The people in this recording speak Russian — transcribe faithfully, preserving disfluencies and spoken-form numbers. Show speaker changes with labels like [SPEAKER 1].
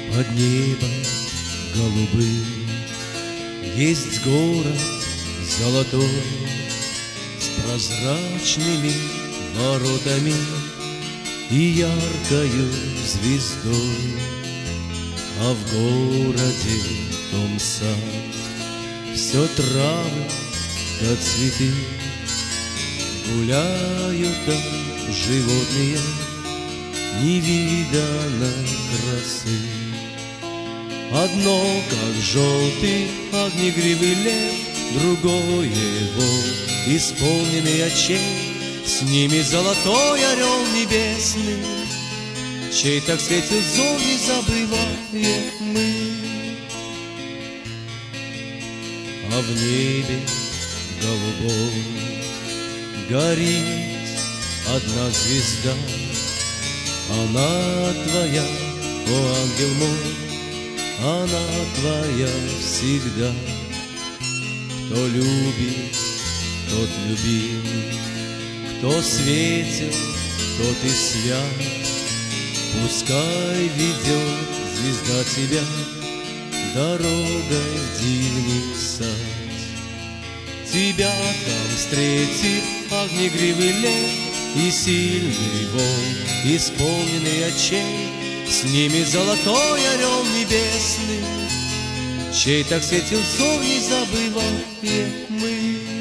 [SPEAKER 1] под небом голубым есть город золотой с прозрачными воротами и яркою звездой, а в городе том сад, все травы да цветы, гуляют там животные невиданной красы. Одно, как желтый огнегривый лев, другое волк, исполненный очей, с ними золотой орел небесный, чей так светит зор не забываем мы. А в небе голубом горит одна звезда, она твоя, о ангел мой, она твоя всегда. Кто любит, тот любим, кто светил, тот и свят. Пускай ведет звезда тебя дорогой в дивный сад. Тебя там встретит огнегривый лев и сильный волк, исполненный очей, с ними золотой орел небесный, чей так светил зор не забываем мы.